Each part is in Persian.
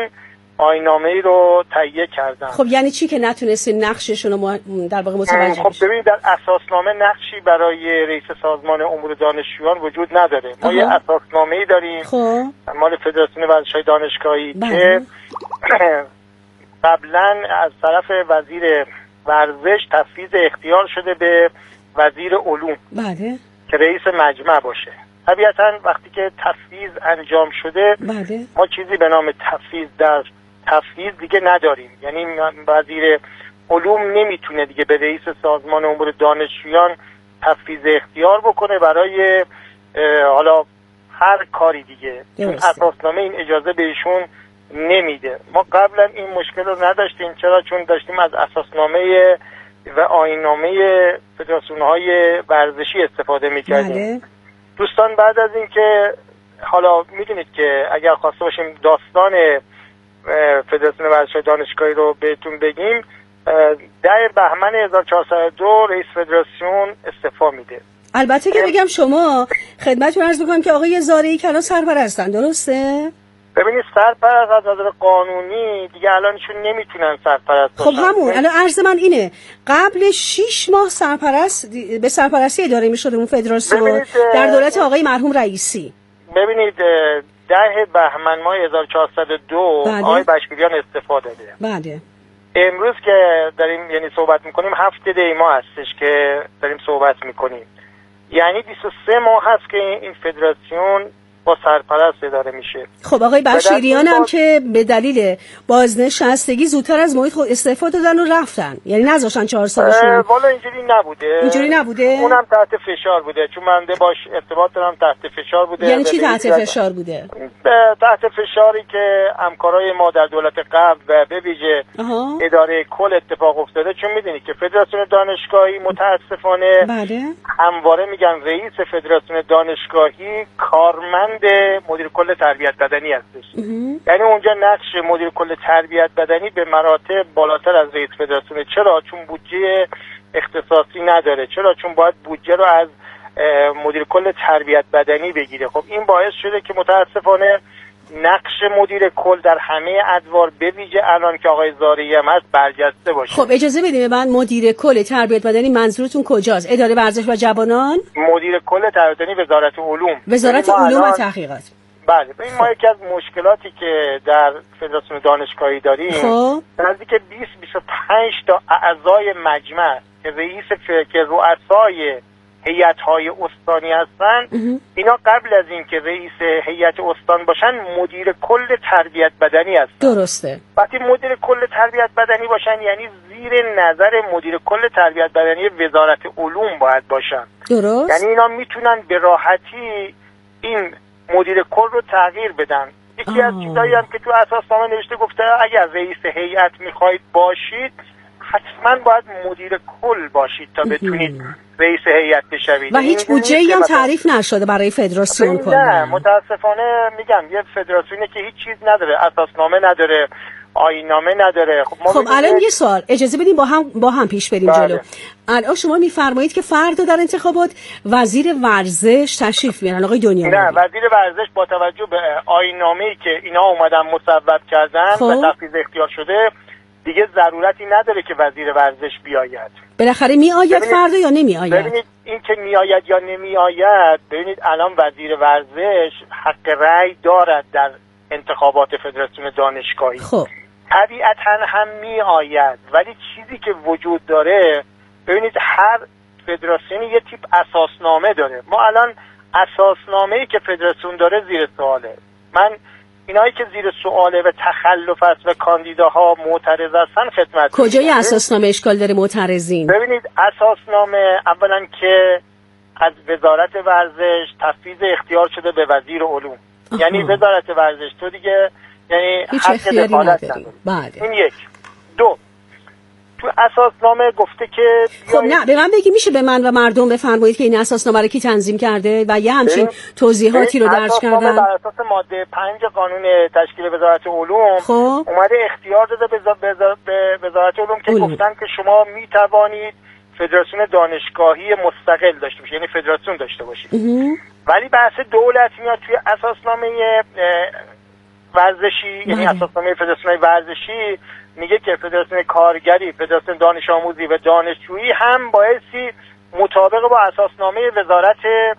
آیین‌نامه‌ای رو تهیه کردن. خب یعنی چی که نتونستین نقششون رو در واقع متوجه خب ببینید در اساسنامه نقشی برای رئیس سازمان امور دانشجویان وجود نداره. ما یه اساسنامه‌ای داریم مال فدراسیون ورزش‌های دانشگاهی که قبلا از طرف وزیر ورزش تفویض اختیار شده به وزیر علوم بله که رئیس مجمع باشه. طبیعتاً وقتی که تفویض انجام شده ما چیزی به نام تفویض در تفویض دیگه نداریم. یعنی وزیر علوم نمیتونه دیگه به رئیس سازمان امور دانشجویان تفویض اختیار بکنه برای حالا هر کاری دیگه. چون اساسنامه این اجازه بهشون نمیده. ما قبلا این مشکل رو نداشتیم. چرا؟ چون داشتیم از اساسنامه و آیین‌نامه فدراسیون‌های ورزشی استفاده می‌کردیم. دوستان بعد از این که حالا میدونید که اگر خواسته باشیم داستان فدراسیون ورزش‌های دانشگاهی رو بهتون بگیم، 10 بهمن 1402 رئیس فدراسیون استعفا میده. البته که بگم شما خدمتتون عرض می‌کنم که آقای زارعی کلا سرپرستن، درسته؟ ببینید سرپرست از نظر قانونی دیگه الانشون نمیتونن سرپرست باشن. خب همون الان عرض من اینه، قبل 6 ماه سرپرست به سرپرستی اداره میشد اون فدراسیون در دولت آقای مرحوم رئیسی. ببینید 10 بهمن ماه 1402 آقای بشکریان استعفا داده. بله. امروز که داریم یعنی صحبت میکنیم 7 دی ماه هستش که داریم صحبت میکنیم، یعنی 23 ماه هست که این فدراسیون با سرپرست اداره میشه. خب آقای بشیریان هم که به دلیل بازنشستگی زودتر از محیط خود استعفا دادن و رفتن، یعنی نذاشتن 4 سالشون. والا اینجوری نبوده. اونم تحت فشار بوده، چون من باش ارتباط دارم. تحت فشار بوده. یعنی چی تحت فشار بوده؟ تحت فشاری که همکارای ما در دولت قبل و به ویژه اداره کل اتفاق افتاده. چون میدونید که فدراسیون دانشگاهی متاسفانه همواره میگن رئیس فدراسیون دانشگاهی کارمند مدیر کل تربیت بدنی هستش. یعنی اونجا نقش مدیر کل تربیت بدنی به مراتب بالاتر از رئیس فدراسیون. چرا؟ چون بودجه اختصاصی نداره. چرا؟ چون باید بودجه رو از مدیر کل تربیت بدنی بگیره. خب این باعث شده که متاسفانه نقش مدیر کل در همه ادوار به ویژه الان که آقای زارعی هم هست برجسته باشه. خب اجازه بدید من مدیر کل تربیت بدنی منظورتون کجاست؟ اداره ورزش و جوانان؟ مدیر کل تربیت بدنی وزارت علوم. وزارت علوم و تحقیقات. بله. این ما یکی از مشکلاتی که در فدراسیون دانشگاهی داریم نزدیک 20-25 تا اعضای مجمع که رؤسای هیئت‌های استانی هستن، اینا قبل از اینکه رئیس هیئت استان باشن مدیر کل تربیت بدنی هستن. درسته. وقتی مدیر کل تربیت بدنی باشن یعنی زیر نظر مدیر کل تربیت بدنی وزارت علوم باید باشن. درست. یعنی اینا میتونن به راحتی این مدیر کل رو تغییر بدن. یکی از چیزایی هم که تو اساسنامه نوشته گفته اگر رئیس هیئت میخواید باشید حتما باید مدیر کل باشید تا بتونید رئیس هیئت بشوید. و هیچ بودجه‌ای هم تعریف نشده برای فدراسیون کلا. نه متاسفانه میگم یه فدراسیونی که هیچ چیز نداره، اساسنامه نداره، آیین‌نامه نداره. خب الان یه سوال اجازه بدیم با هم پیش بریم جلو. الان شما میفرمایید که فردا در انتخابات وزیر ورزش تشریف میارن آقای دنیایی. نه وزیر ورزش با توجه به آیین‌نامه‌ای که اینا اومدن مصوب کردن و تفویض اختیار شده دیگه ضرورتی نداره که وزیر ورزش بیاید. بالاخره میآید فردا یا نمیآید؟ ببینید این که میآید یا نمیآید، ببینید الان وزیر ورزش حق رأی دارد در انتخابات فدراسیون دانشگاهی. خب طبیعتاً هم میآید، ولی چیزی که وجود داره ببینید هر فدراسیونی یه تیپ اساسنامه داره. ما الان اساسنامه‌ای که فدراسیون داره زیر سواله. من اینایی که زیر سواله و تخلف است و کاندیداها معترض هستن خدمت. کجای اساسنامه اشکال داره معترضین؟ ببینید اساسنامه اولا که از وزارت ورزش تفویض اختیار شده به وزیر علوم. یعنی وزارت ورزش تو دیگه یعنی حق دخالت نداری. بله. این یک. دو، تو اساسنامه گفته که خب نه به من بگی میشه به من و مردم بفرمایید که این اساسنامه رو کی تنظیم کرده و یه همچین توضیحاتی رو درج کردن؟ بر اساس ماده 5 قانون تشکیل وزارت علوم اومده اختیار داده به وزارت علوم که گفتن که شما میتوانید فدراسیون دانشگاهی مستقل داشته باشید، یعنی فدراسیون داشته باشید. ولی بحث دولت میاد توی اساسنامه ورزشی، یعنی اساسنامه فدراسیون ورزشی میگه که فدراسیون کارگری، فدراسیون دانش آموزی و دانشجویی هم بایستی مطابق با اساسنامه وزارت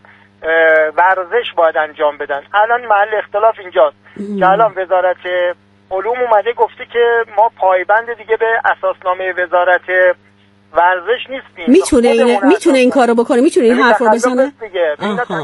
ورزش باید انجام بدن. الان محل اختلاف اینجاست که الان وزارت علوم اومده گفته که ما پایبند دیگه به اساسنامه وزارت ورزش نیستیم. میتونه این کارو بکنه، میتونه این حرف رو بزنه دیگه.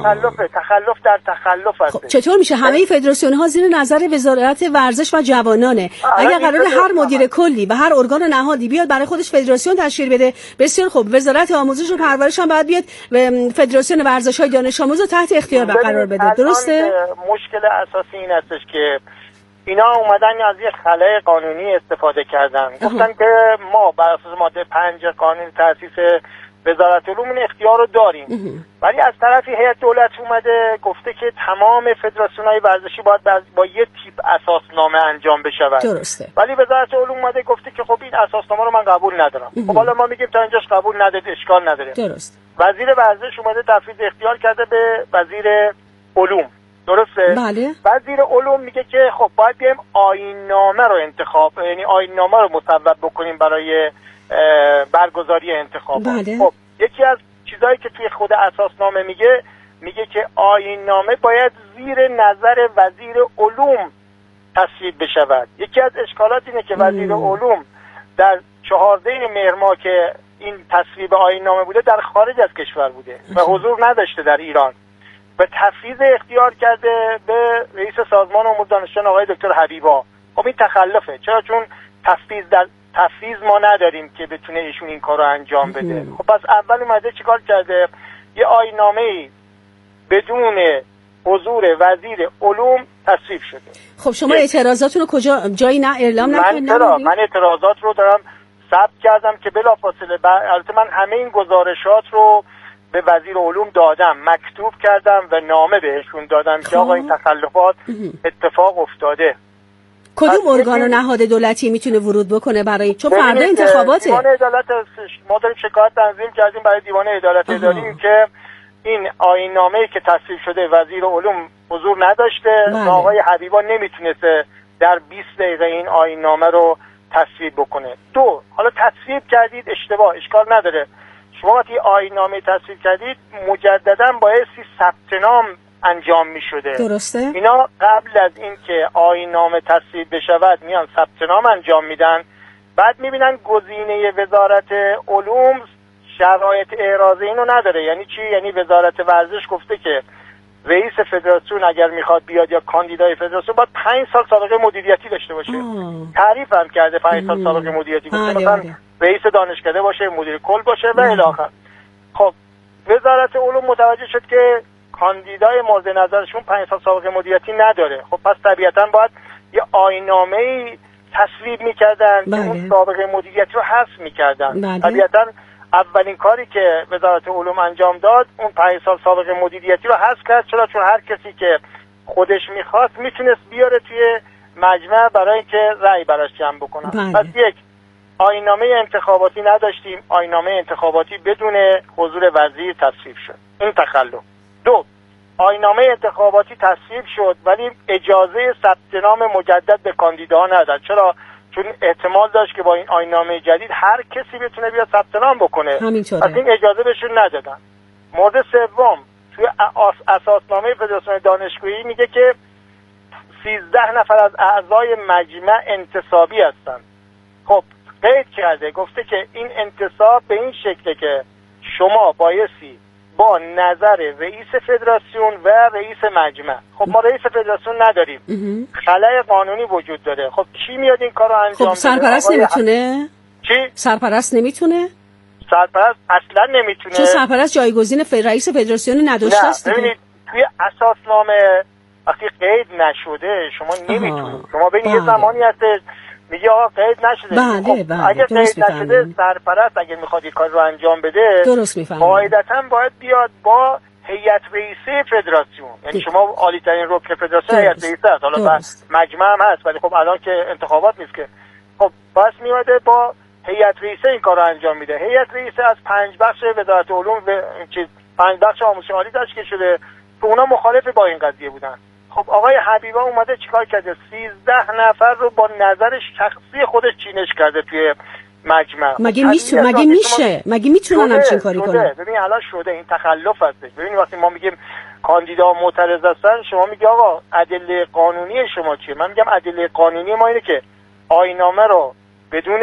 تخلف در تخلف هست. خب چطور میشه همه فدراسیون ها زیر نظر وزارت ورزش و جوانانه؟ اگر قرار هر مدیر کلی و هر ارگان نهادی بیاد برای خودش فدراسیون تشکیل بده، بسیار خوب، وزارت آموزش و پرورش هم باید بیاد فدراسیون ورزش‌های دانش آموز رو تحت اختیار قرار بده. درسته؟ مشکل اساسی این هستش که اینا اومدن از یه خلأ قانونی استفاده کردن. گفتن که ما بر اساس ماده 5 قانون تأسیس وزارت علوم این اختیار رو داریم، ولی از طرفی هیئت دولت اومده گفته که تمام فدراسیون‌های ورزشی باید با یه تیپ اساسنامه انجام بشود. درسته. ولی وزارت علوم اومده گفته که خب این اساسنامه رو من قبول ندارم. خب حالا ما میگیم تا اینجاش قبول ندید، اشکال نداره. درست. وزیر ورزش اومده تفویض اختیار کرده به وزیر علوم. درسته؟ بله. وزیر علوم میگه که خب باید بیایم آیین‌نامه رو یعنی آیین‌نامه رو مصوب بکنیم برای برگزاری انتخابات. بله. خب یکی از چیزایی که توی خود اساسنامه میگه که آیین‌نامه باید زیر نظر وزیر علوم تصویب بشود. یکی از اشکالات اینه که وزیر علوم در 14 مهر ماه که این تصویب آیین‌نامه بوده در خارج از کشور بوده و حضور نداشته در ایران و تفویض اختیار کرده به رئیس سازمان امور دانشجویان آقای دکتر حبیبا. خب این تخلفه. چرا؟ چون تفویض ما نداریم که بتونه ایشون این کارو انجام بده. خب پس اول اومده چیکار کرده؟ یه آیین‌نامه‌ای بدون حضور وزیر علوم تصویب شده. خب شما اعتراضاتون رو کجا جایی اعلام نکنید؟ من اعتراضات رو دارم ثبت کردم که بلافاصله البته من همه این گزارشات رو به وزیر علوم دادم، مکتوب کردم و نامه بهشون دادم که آقا این تخلفات اتفاق افتاده. کدوم ارگان و نهاد دولتی میتونه ورود بکنه برای چون فردا انتخاباته؟ دیوان عدالت ما داریم شکایت تنظیم کردیم برای دیوان عدالت اداری که این آیین‌نامه‌ای که تصویب شده وزیر علوم حضور نداشته و آقای حبیبا نمیتونسته در 20 دقیقه این آیین‌نامه رو تصویب بکنه. حالا تصویب کردید اشتباه، اشکال نداره. شما وقتی آیین‌نامه تصویب کردید مجددا بایستی ثبت نام انجام می شده. درسته. اینا قبل از این که آیین‌نامه تصویب بشود میان ثبت نام انجام میدن، بعد میبینن گزینه وزارت علوم شرایط اعراض اینو نداره. یعنی چی؟ یعنی وزارت ورزش گفته که رئیس فدراسیون اگر میخواد بیاد یا کاندیدای فدراسیون باید 5 سال سابقه مدیریتی داشته باشه. تعریف هم کرده 5 سال سابقه مدیریتی، گفته مثلا رئیس دانشکده باشه، مدیر کل باشه و الی آخر. خب وزارت علوم متوجه شد که کاندیدای مورد نظرشون 5 سال سابقه مدیریتی نداره. خب پس طبیعتاً باید یه آیین‌نامه‌ای تصویب می‌کردن که اون سابقه مدیریتی رو حذف می‌کردن. طبیعتاً اولین کاری که وزارت علوم انجام داد اون 5 سال سابقه مدیریتی رو حذف کرد. چون هر کسی که خودش می‌خواست میتونست بیاره توی مجمع برای اینکه رأی براش جمع بکنن. پس یک آیین‌نامه انتخاباتی نداشتیم، آیین‌نامه انتخاباتی بدون حضور وزیر تصویب شد. این تخلف. 2 آیین‌نامه انتخاباتی تصویب شد ولی اجازه ثبت نام مجدد به کاندیداها نداد. چرا؟ چون احتمال داشت که با این آیین‌نامه جدید هر کسی بتونه بیاد ثبت نام بکنه. پس این اجازه بهشون ندادن. مورد سوم توی اساسنامه فدراسیون دانشجویی میگه که 13 نفر از اعضای مجمع انتصابی هستن. خب قید کرده، گفته که این انتصاب به این شکله که شما بایستی با نظر رئیس فدراسیون و رئیس مجمع. خب ما رئیس فدراسیون نداریم، خلأ قانونی وجود داره. خب کی میاد این کارو انجام بده؟ خب سرپرست نمیتونه؟ چی؟ سرپرست نمیتونه؟ سرپرست اصلا نمیتونه، چون سرپرست جایگزین رئیس فدراسیون نداشته است. ببینید توی اساسنامه وقتی قید نشده شما نمیتونید. شما ببینید یه زمانی هست میگه آقا قید نشده. بله اگه قید نشده سرپرست اگه میخواد این کار رو انجام بده قاعدتاً باید بیاد با هیئت رئیسه فدراسیون. یعنی شما عالی ترین رکن فدراسیون هیئت رئیسه است. حالا مجمع هم هست ولی خب الان که انتخابات نیست که. خب پس میاد با هیئت رئیسه این کار رو انجام میده. هیئت رئیسه از 5 بخش وزارت علوم و 5 بخش آموزش عالی تشکیل شده که اونا مخالف با این قضیه بودن. خب آقای حبیبا اومده چیکار کرده؟ 13 نفر رو با نظر شخصی خودش چینش کرده توی مجمع. مگه میتونن همچین کاری کنن؟ ببین الان شده، این تخلف هستش. ببین وقتی ما میگیم کاندیدا معترض هستن، شما میگی آقا ادله قانونی شما چیه؟ من میگم ادله قانونی ما اینه که آیین‌نامه رو بدون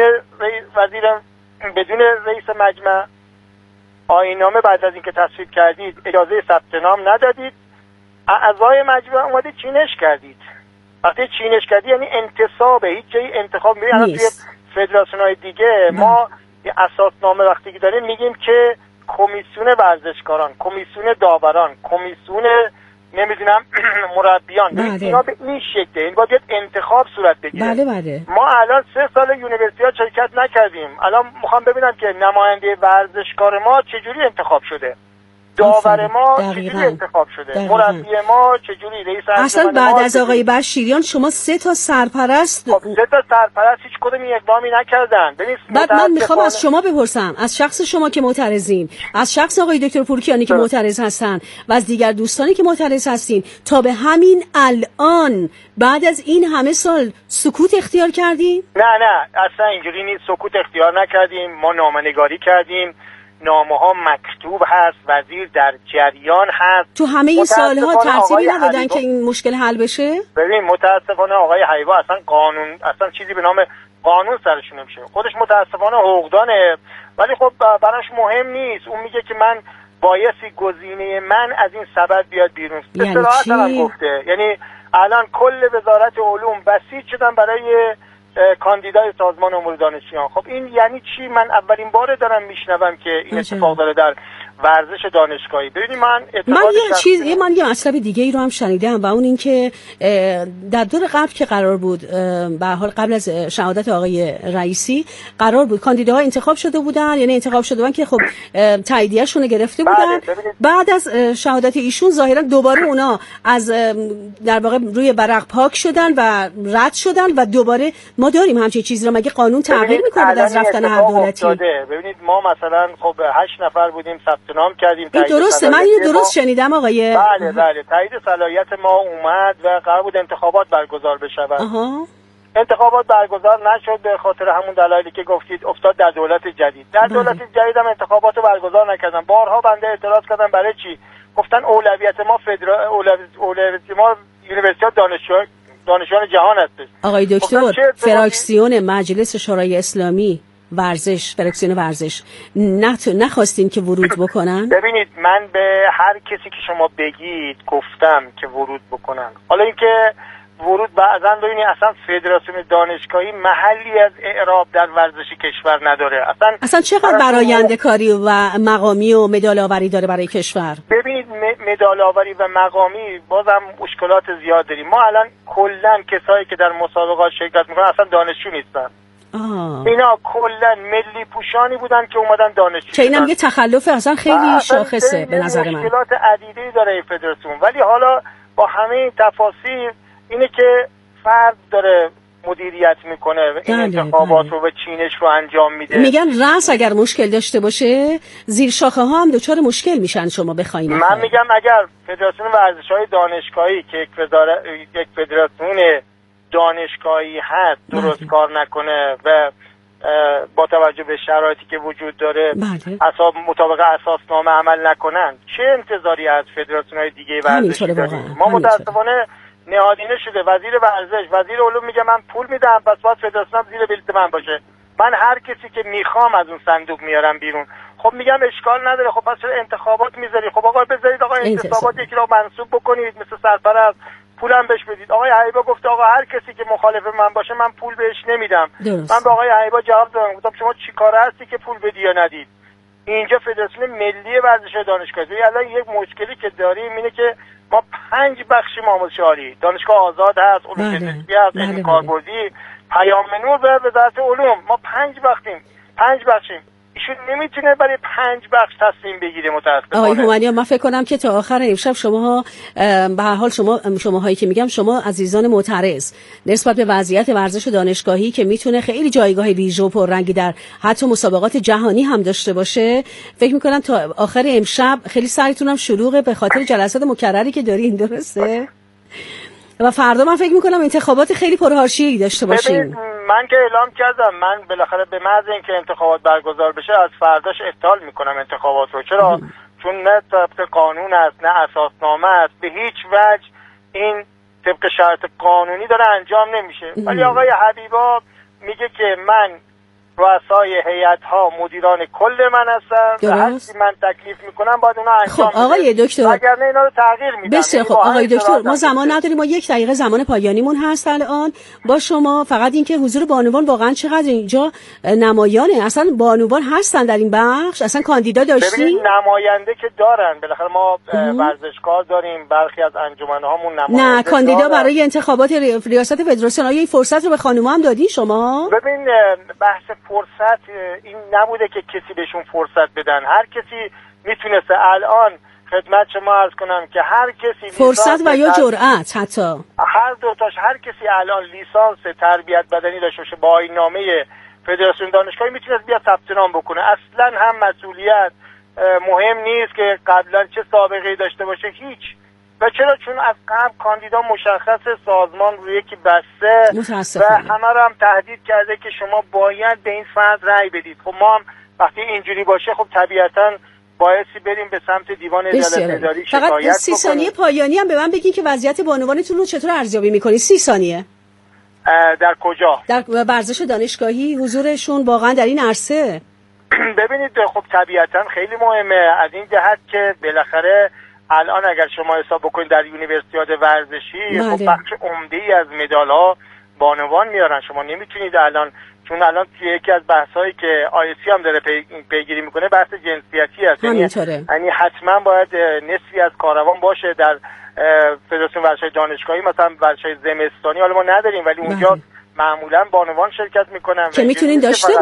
رئیس مجمع، آیین‌نامه بعد از اینکه تصویب کردید اجازه ثبت نام ندادید، اعضای مجمع اومدید چینش کردید. وقتی چینش کردی یعنی انتصابه، هیچ جایی انتخاب نیست. توی فدراسیون‌های دیگه ما اساسنامه وقتی که داریم میگیم که کمیسیون ورزشکاران، کمیسیون داوران، کمیسیون نمیدونم مربیان، اینا به این شکله، این باید انتخاب صورت بگیره. بله. ما الان 3 سال یونیورسیتی‌ها شرکت نکردیم. الان میخوام ببینم که نماینده ورزشکار ما چجوری انتخاب شده، داور ما چجوری انتخاب شده، مربی ما چجوری، رئیس اصلا بعد از آقای بشیریان شما 3 تا سرپرست، خب 3 تا سرپرست هیچ کدوم اقدامی نکردن. بعد من میخوام از شما بپرسم، از شخص شما که معترضین، از شخص آقای دکتر پورکیانی که معترض هستن و از دیگر دوستانی که معترض هستین، تا به همین الان بعد از این همه سال سکوت اختیار کردین؟ نه اصلا اینجوری نیست. سکوت اختیار نکردیم. ما نامه‌نگاری کردیم، نامه‌ها مکتوب هست، وزیر در جریان هست. تو همه این سالها ترتیبی ندادن که این مشکل حل بشه؟ ببین متاسفانه آقای حیوا اصلا چیزی به نام قانون سرشون نمیشه. خودش متاسفانه حقوقدانه، ولی خب براش مهم نیست. اون میگه که من بایستی گزینه من از این سبد بیاد بیرون. یعنی چی؟ گفته یعنی الان کل وزارت علوم بسیج شدن برای کاندیدای سازمان امور دانشیان. خب این یعنی چی؟ من اولین بار دارم میشنوم که این اتفاق داره در ورزش دانشگاهی. ببینید من یه مطلب دیگه ای رو هم شنیدم و اون این که در دور قبل که قرار بود، به حال قبل از شهادت آقای رئیسی قرار بود کاندیداها انتخاب شده بودن، یعنی انتخاب شده بودن که خب تاییدیه‌شون رو گرفته بودن. بعد از شهادت ایشون ظاهرا دوباره اونا از در واقع روی برق پاک شدن و رد شدن و دوباره ما داریم همچین چیزی رو. مگه قانون تغییر میکنه بعد از رفتن هر دولتی؟ ببینید ما مثلا خب 8 نفر بودیم، ثبت نام کردیم. این درسته، من اینو درست شنیدم آقای. بله تایید صلاحیت ما اومد و قرار بود انتخابات برگزار بشود. انتخابات برگزار نشد به خاطر همون دلایلی که گفتید، افتاد در دولت جدید. در دولت جدید هم انتخابات رو برگزار نکردن. بارها بنده اعتراض کردم برای چی؟ گفتن اولویت ما یونیورسیتی‌ها دانشجویان جهان هستش. آقای دکتر، فراکسیون مجلس شورای اسلامی فراکسیون ورزش نخواستین که ورود بکنن؟ ببینید من به هر کسی که شما بگید گفتم که ورود بکنن. حالا اینکه ورود بعضا ببینید اصلا فدراسیون دانشگاهی محلی از اعراب در ورزش کشور نداره. اصلا چقدر براینده کاری و مقامی و مدال آوری داره برای کشور؟ ببینید مدال آوری و مقامی بازم مشکلات زیاد داریم. ما الان کلا کسایی که در مسابقات شرکت میکنن اصلا دانشجو نیستن. اینا کلا ملی پوشانی بودن که اومدن دانشجو. که اینم یه تخلف اصلا خیلی شاخصه به نظر من. مشکلات عدیده‌ای داره این فدراسیون، ولی حالا با همه این تفاصیل اینه که فرد داره مدیریت میکنه این انتخابات رو و چینش رو انجام میده. میگن رأس اگر مشکل داشته باشه زیر شاخه ها هم دچار مشکل میشن. شما بخواید من میگم اگر فدراسیون ورزش‌های دانشگاهی که یک فدراسیون دانشگاهی هست درست کار نکنه و با توجه به شرایطی که وجود داره مطابق اساسنامه عمل نکنن، چه انتظاری از فدراسیون‌های دیگه ورزشی داریم؟ ما متأسفانه نهادینه شده. وزیر ورزش، وزیر علوم میگه من پول میدم پس باید فدراسیون زیر بلیط من باشه. من هر کسی که میخوام از اون صندوق میارم بیرون. خب میگم اشکال نداره. خب پس انتخابات میذاری. خب آقا بذارید آقا انتخابات یکی رو منصوب بکنید مثل سرپرست، پولم بهش بدید. آقای حیبا گفته آقا هر کسی که مخالف من باشه من پول بهش نمیدم. من به آقای حیبا جواب دادم، گفتم شما چیکاره هستی که پول بدی یا ندید؟ اینجا فدراسیون ملی ورزش دانشگاهی. الان یک مشکلی که داریم اینه که ما 5 بخشیم آموزش عالی. دانشگاه آزاد هست، علوم پزشکی هست، علم کاربردی، پیام نور و وزارت علوم. ما 5 بخشیم. ایشون نمیتونه برای 5 بخش تصمیم بگیره متاسفانه. آقای هومنیان من فکر کنم که تا آخر امشب شماها به هر حال شماهایی که میگم شما عزیزان معترض نسبت به وضعیت ورزش دانشگاهی که میتونه خیلی جایگاه ویژه و پررنگی در حتی مسابقات جهانی هم داشته باشه، فکر میکنم تا آخر امشب خیلی سرتون هم شلوغه به خاطر جلسات مکرری که دارین. درسته؟ و فردا من فکر میکنم انتخابات خیلی پرحاشیه‌ای داشته باشیم. من که اعلام کردم من بالاخره به محض اینکه انتخابات برگزار بشه از فرداش ابطال میکنم انتخابات رو. چرا؟ چون نه طبق قانون است نه اساسنامه است، به هیچ وجه این طبق شرط قانونی داره انجام نمیشه. ولی آقای حبیبا میگه که من رؤسای هیئت‌ها مدیران کل من هستن و هرچی من تکلیف میکنم باید اونا انجام خب آقای دکتر، اگر نه اینا رو تغییر میدم. بسیار خب آقای دکتر، ما زمان نداریم، ما 1 دقیقه زمان پایانیمون هست الان با شما. فقط اینکه حضور بانوان واقعا چقدر اینجا نمایانه، اصلا بانوان هستن در این بخش، اصلا کاندیدا داشتین؟ نماینده که دارن، بالاخره ما ورزشکار داریم، برخی از انجمن‌هامون نماینده. نه کاندیدا برای انتخابات ریاست فدراسیون، آیا این فرصت رو به خانم‌ها هم دادین شما؟ ببین بحث فرصت این نبوده که کسی بهشون فرصت بدن، هر کسی میتونسته. الان خدمت شما عرض کنم که هر کسی فرصت و یا جرأت، حتی هر دوتاش، هر کسی الان لیسانس تربیت بدنی داشته باشه با آیین‌نامه فدراسیون دانشگاهی میتونه بیاد ثبت نام بکنه. اصلا هم مسئولیت مهم نیست که قبلا چه سابقه‌ای داشته باشه، هیچ. و چرا؟ چون از قبل کاندیدا مشخص، سازمان روی یکی بسته و همه رو هم تهدید کرده که شما باید به این فرد رأی بدید. خب ما هم وقتی اینجوری باشه خب طبیعتاً بایستی بریم به سمت دیوان عدالت اداری شکایت بکنیم. فقط 30 ثانیه پایانی هم به من بگین که وضعیت بانوانتون رو چطور ارزیابی می‌کنید؟ 30 ثانیه. در کجا؟ در ورزش دانشگاهی حضورشون واقعا در این عرصه. ببینید خب طبیعتاً خیلی مهمه از این جهت که بالاخره الان اگر شما حساب بکنید در یونیورسیاد ورزشی خب بخش عمده‌ای از مدال‌ها بانوان میارن. شما نمیتونید الان، چون الان یکی از بحث‌هایی که آیسی هم داره پیگیری میکنه بحث جنسیتی هست، یعنی حتما باید نصفی از کاروان باشه در فدراسیون ورزش دانشگاهی، مثلا ورزش زمستانی حالا ما نداریم ولی اونجا معمولا بانوان شرکت میکنن که میتونین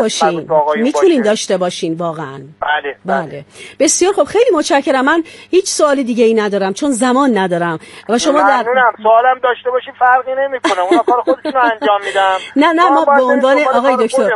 داشته باشین واقعا. بله. بسیار خب، خیلی متشکرم. من هیچ سوال دیگه ای ندارم چون زمان ندارم و شما ممنونم. سوالم داشته باشین فرقی نمیکنه، اونا کار خودشون انجام میدن. نه ما به عنوان آقای دکتر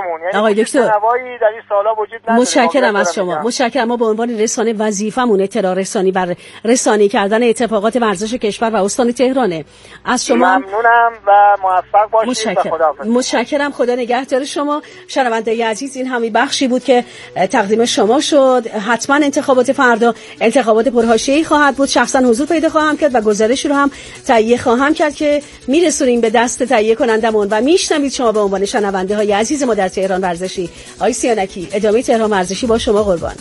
در این سالا وجود نداره. متشکرم از شما. متشکرم. ما به عنوان رسانه وظیفمون اطلاع رسانی بر رسانه‌ای کردن اتفاقات ورزش کشور و استان تهرانه. از شما ممنونم و موفق باشید. متشکرم. خدا نگهدار شما. شنونده عزیز، این همین بخشی بود که تقدیم شما شد. حتما انتخابات فردا انتخابات پرحاشیه‌ای خواهد بود. شخصا حضور پیدا خواهم کرد و گزارش رو هم تهیه خواهم کرد که میرسونیم به دست تهیه کنندمون و میشنوید شما به عنوان شنونده های عزیز ما در تهران ورزشی. آقای سیانکی، ادامه تهران ورزشی با شما قربان.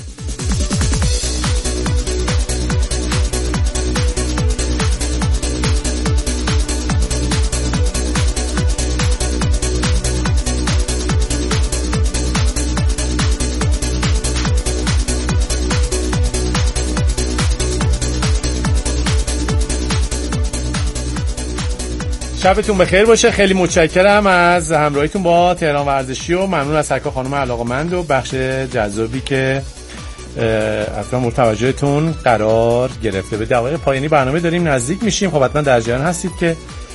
شبتون بخیر باشه. خیلی متشکرم از همراهیتون با تهران ورزشی و ممنون از هر خانم علاقه‌مند و بخش جذابی که اصلا مورد توجهتون قرار گرفته. به دقایق پایانی برنامه داریم نزدیک میشیم. خب حتما در جریان هستید که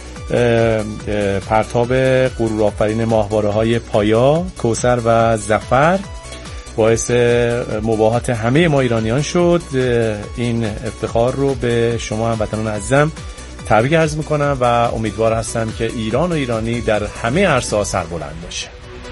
پرتاب غرورآفرین ماهواره‌های پایا، کوثر و ظفر باعث مباهات همه ما ایرانیان شد. این افتخار رو به شما هموطنان عزیزم تبریک عرض میکنم و امیدوار هستم که ایران و ایرانی در همه عرصه‌ها سربلند باشه.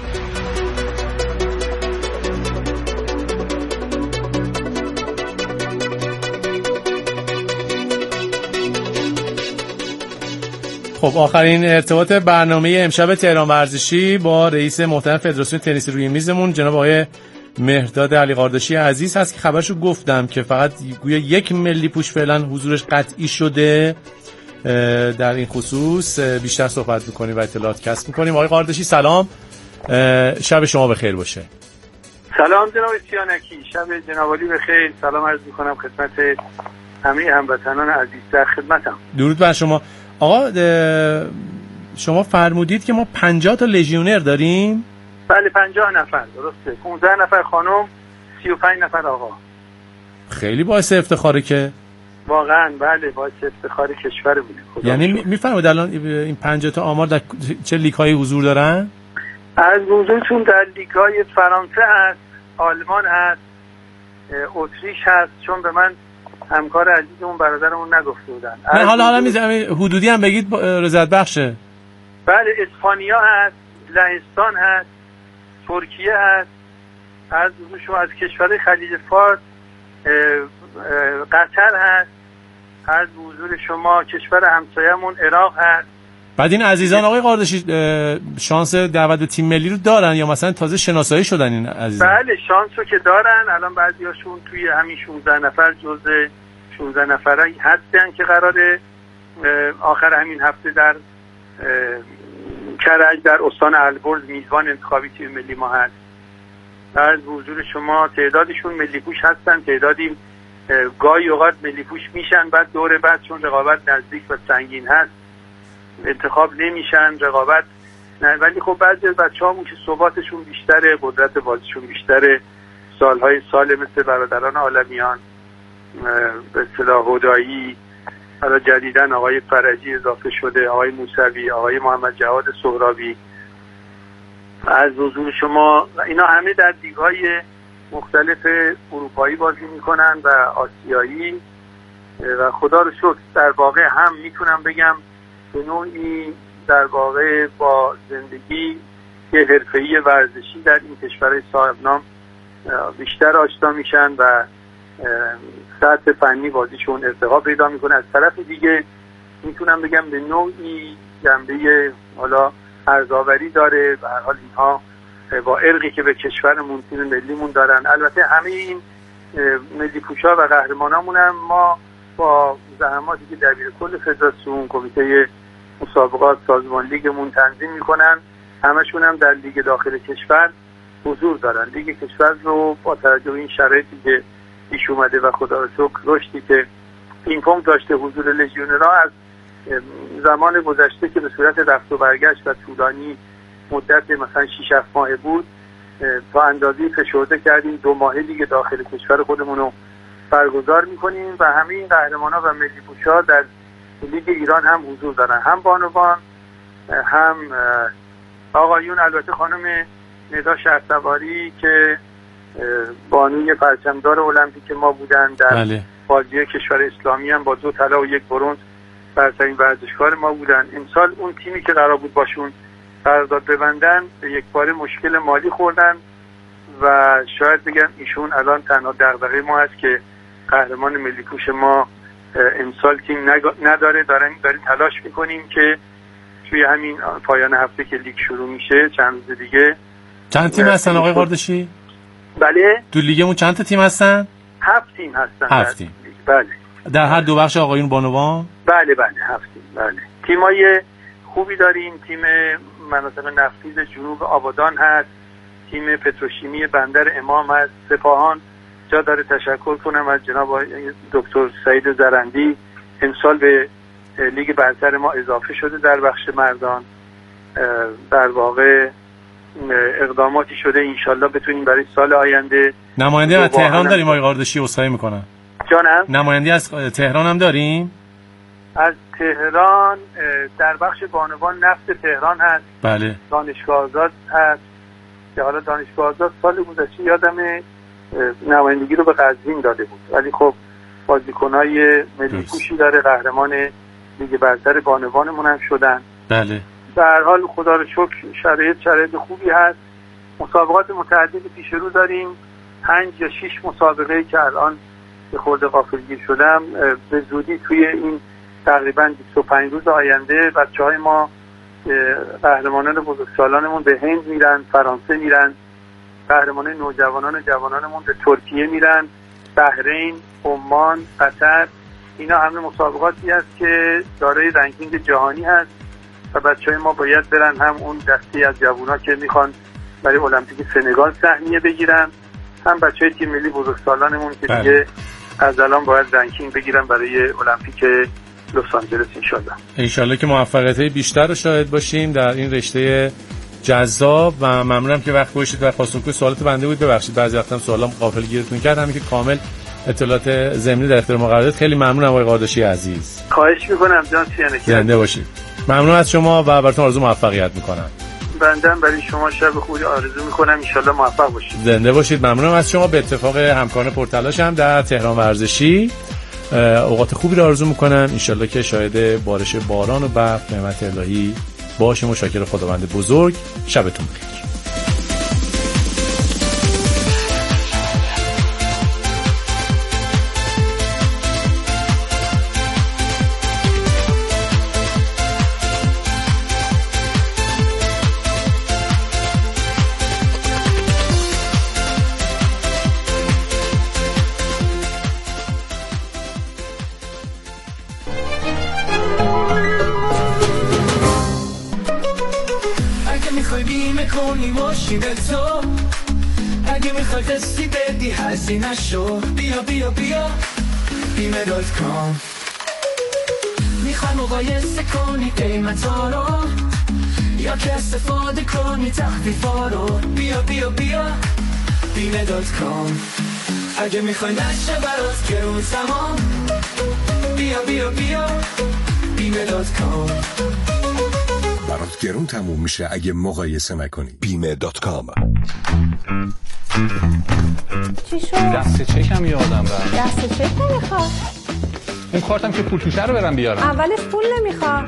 خب آخرین ارتباط برنامه امشب تهران ورزشی با رئیس محترم فدراسیون تنیس روی میزمون جناب آقای مهرداد علی قارداشی عزیز هست که خبرشو گفتم که فقط گویا 1 ملی پوش فعلا حضورش قطعی شده. در این خصوص بیشتر صحبت میکنیم و اطلاعات کسب میکنیم. آقای قارداشی سلام، شب شما بخیر باشه. سلام جناب سیانکی، شب جناب عالی بخیر. سلام عرض میکنم خدمت همه هموطنان عزیز، در خدمتم. درود بر شما. آقا شما فرمودید که ما 50 تا لژیونر داریم؟ بله 50 نفر درسته، 15 نفر خانم، 35 نفر آقا. خیلی باعث افتخاره که واقعا. بله باعث افتخار کشور بوده. یعنی میفرمایید الان این 50 تا آمار در چه لیگ‌های حضور دارن؟ از حضورشون در لیگ‌های فرانسه هست، آلمان هست، اتریش هست، چون به من همکار عزیزمون برادرمون نگفته بودن. نه حالا حدودی هم بگید رضایت بخشه. بله اسپانیا هست، لهستان هست، ترکیه هست، از شما از کشور خلیج فارس قطر هست، از حضور شما کشور همسایه‌مون عراق هست. بعد این عزیزان آقای قاردشی شانس دعوت به تیم ملی رو دارن یا مثلا تازه شناسایی شدن این عزیزان؟ بله شانس رو که دارن. الان بعضیاشون توی همین 16 نفر جزء 16 نفره هستن که قراره آخر همین هفته در کرج در استان البرز میزبان انتخابی تیم ملی ما هست. از حضور شما تعدادشون ملی پوش هستن، تعدادی گاهی اوقات ملی پوش میشن، بعد دوره بعد چون رقابت نزدیک و سنگین هست انتخاب نمیشن، رقابت نه. ولی خب بعضی از بچه‌هامون که ثباتشون بیشتره، قدرت بازیشون بیشتره، سالهای سال مثل برادران عالمیان، به اصطلاح هدایی، حالا جدیدن آقای فرجی اضافه شده، آقای موسوی، آقای محمد جواد سهرابی، از حضور شما اینا همه در لیگ‌های مختلف اروپایی بازی میکنن و آسیایی و خدا رو شکر در واقع هم میتونم بگم به نوعی در واقع با زندگی یه حرفه‌ای ورزشی در این کشور صاحب نام بیشتر آشنا میشن و سطح فنی بازیشون ارتقا پیدا میکنه. از طرف دیگه میتونم بگم به نوعی جنبه حالا ارزآوری داره و هر حال اینها با ارقی که به کشورمون تیم ملیمون دارن. البته همه این ملی پوشا و قهرمانامون هم ما با زحماتی که دبیرکل فدراسیون، کمیته مسابقات، سازمان لیگمون تنظیم میکنن، همشون هم در لیگ داخل کشور حضور دارن. لیگ کشور رو با توجه به این شرایطی که پیش اومده و خدا رو شکر رشدی که پینگ پونگ داشته، حضور لژیونرها از زمان گذشته که به صورت رفت و برگشت و طولانی مدت مثلا 6-7 ماه بود تا اندازه‌ای فشرده کردیم 2 ماهه لیگ داخل کشور خودمون رو برگزار میکنیم و همه این قهرمان‌ها و ملی پوشا در لیگ ایران هم حضور دارن، هم بانوان هم آقایون. البته خانم ندا شهرسواری که بانوی پرچمدار المپیک ما بودن در بازی کشور اسلامی هم با 2 طلا و 1 برنز برترین ورزشکار ما بودن. امسال اون تیمی که قرار بود باشون قرارداد ببندن به یک بار مشکل مالی خوردن و شاید بگم ایشون الان تنها دغدغه ما هست که قهرمان ملی پوش ما امسال تیم نداره. داریم تلاش میکنیم که توی همین پایان هفته که لیگ شروع میشه چند روز دیگه. چند تیم هستن آقای قاردشی؟ بله تو لیگمون چند تا تیم هستن؟ 7 تیم هستن. 7 تیم. بله. در هر 2 بخش آقایون بانوان؟ بله 7 تیم. بله. تیمای خوبی داریم. تیم مناطق نفتیز جنوب آبادان هست، تیم پتروشیمی بندر امام هست، سپاهان جا داره تشکر کنم از جناب دکتر سعید زرندی، امسال به لیگ برتر ما اضافه شده در بخش مردان. در واقع اقداماتی شده انشالله بتونیم برای سال آینده. نماینده از تهران داریم آقای قاردشی، عذرخواهی میکنم. جانم؟ نماینده از تهران هم داریم؟ از تهران در بخش بانوان نفت تهران هست. بله. دانشگاه آزاد هست که حالا دانشگاه آزاد سال گذشته یادم نمایندگی رو به قزوین داده بود، ولی خب بازیکنای ملی پوشی داره، قهرمان لیگ برتر بانوانمون هم شدن. بله. در حال خدا رو شکر شرایط خوبی هست. مسابقات متعددی پیش رو داریم، 5 یا 6 مسابقه که الان به خورده غافلگیر شدم به زودی توی این تقریبا 25 روز آینده بچه‌های ما قهرمانان بزرگسالانمون به هند میرن، فرانسه میرن، قهرمانان نوجوانان و جوانانمون به ترکیه میرن، بحرین، عمان، قطر. اینا همه مسابقاتی هست که دارای رنکینگ جهانی هست و بچه‌های ما باید برن، هم اون دسته از جوونا که میخوان برای المپیک سنگال سهمیه بگیرن، هم بچه‌های تیم ملی بزرگسالانمون که دیگه از الان باید رنکینگ بگیرن برای المپیک لس آنجلس انشالله که موفقیت‌های بیشتر رو شاهد باشیم در این رشته جذاب. و ممنونم که وقت گذاشتید و پاسخگوی سوالات بنده بود. ببخشید بعضی وقتا سوالام غافلگیرتون کرد، همین که کامل اطلاعات ضمنی در اختیار ما قرار داد. خیلی ممنونم آقای قاردشی عزیز. خواهش می‌کنم جان سیانکی. زنده باشید. ممنون از شما و براتون آرزو موفقیت می‌کنم. بندم برای شما شب خوبی آرزو می‌کنم، ان شاءالله موفق باشید. زنده باشید. ممنونم از شما. به اتفاق همکاران پرتلاش هم در تهران ورزشی اوقات خوبی رو آرزو میکنم. انشالله که شاهد بارش باران و برف نعمت الهی باشیم و شاکر خداوند بزرگ. شبتون بخیر. اگه میخوای قصی بدی هزینه شو بیا بیا بیا بیمه.com میخوای مقایسه کنی قیمتا رو یا که استفاده کنی تخفیفا رو بیا بیا بیا بیمه.com اگه میخوای نشه برات گرون تمام بیا بیا بیا بیمه.com برات گرون تموم میشه اگه مقایسه نکنی. بیمه.com. چی شد؟ دست چکم یادم رفت. دست چک نمیخواد. اون کارتم که پول توشه رو برم بیارم. اولش پول نمیخواد.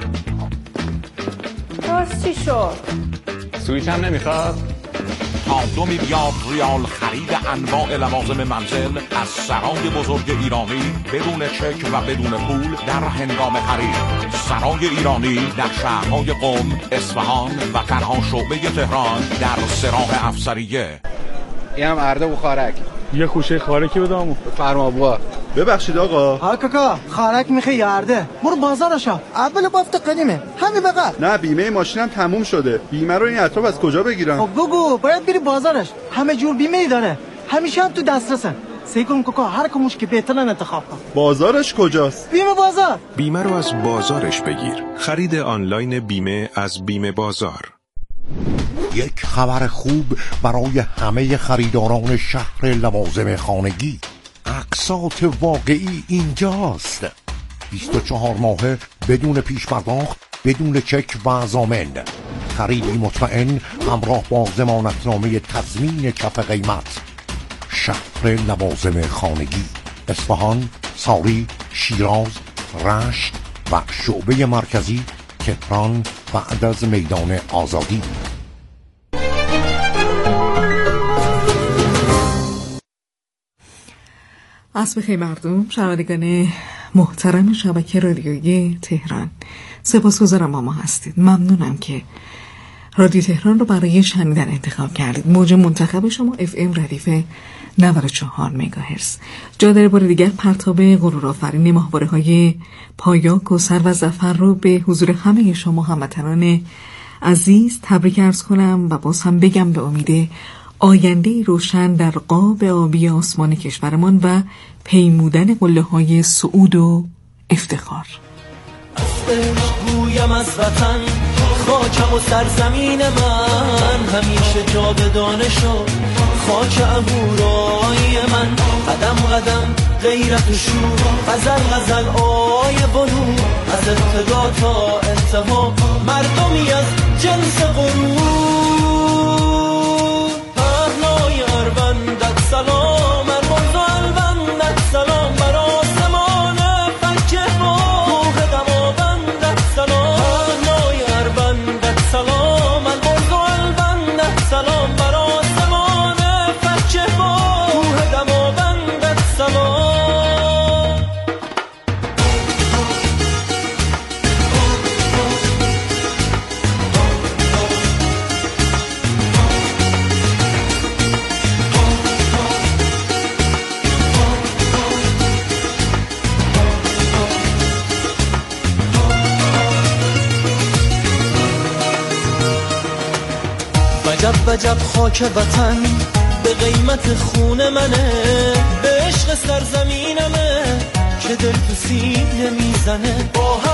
راست چی شد؟ سویچ هم نمیخواد. تا 2 میلیارد ریال خرید انواع لوازم منزل از سرای بزرگ ایرانی بدون چک و بدون پول در هنگام خرید. سرای ایرانی در شهرهای قم، اصفهان و تنها شعبه تهران در سراح افسریه. این هم ارده و خارک. یه خوشه خارکی بدامو. فرما بوا. ببخشید آقا. ها کاکا خارک میخوای یارده برو بازارشا اول بافت قدیمه همین بقى. نه بیمه ماشینم تموم شده. بیمه رو این اطراف از کجا بگیرم؟ خب بگو باید بری بازارش همه جور بیمه داره همیشه هم تو دسترسه. سعی کن کاکا هر کموش که بهترن انتخاب کن. بازارش کجاست؟ بیمه بازار. بیمه رو از بازارش بگیر. خرید آنلاین بیمه از بیمه بازار. یک خبر خوب برای همه خریداران شهر لوازم خانگی. اقساط واقعی اینجاست. 24 ماهه بدون پیش پرداخت، بدون چک و ضامن. خریدی مطمئن همراه با ضمانتنامه تضمین کف قیمت. شهر لوازم خانگی، اصفهان، ساری، شیراز، رشت و شعبه مرکزی تهران بعد از میدان آزادی. عصر بخیر مردم، شنوندگان محترم شبکه رادیویی تهران، سپاسگزارم ما هستید. ممنونم که رادیو تهران رو برای شنیدن انتخاب کردید. موج منتخب شما FM ردیف 94 مگاهرتز. جا داره بار دیگر پرتاب غرورآفرین ماهواره‌های پایاک و سر و ظفر رو به حضور همه شما هموطنان عزیز تبریک عرض کنم و باز هم بگم به امید آینده روشن در قاب آبی آسمان کشورمان و پیمودن قله‌های صعود و افتخار. گویم از وطن خاکم و سرزمین من همیشه جاودانه شد. خاک اهورای من قدم قدم غیرت و شور. غزل غزل آی بنو از ابتدا تا انتها مردمی از جنس غرور. پهنای اربندت سلام ارمز و البندت سلام بر آسمان فکه با روح دماوندت سلام. پهنای اربندت سلام ارمز و البندت سلام بر آسمان فکه با روح دماوندت سلام. وجب وجب خاک وطن به قیمت خون منه، به عشق سرزمینمه که دل تو سینه میزنه. با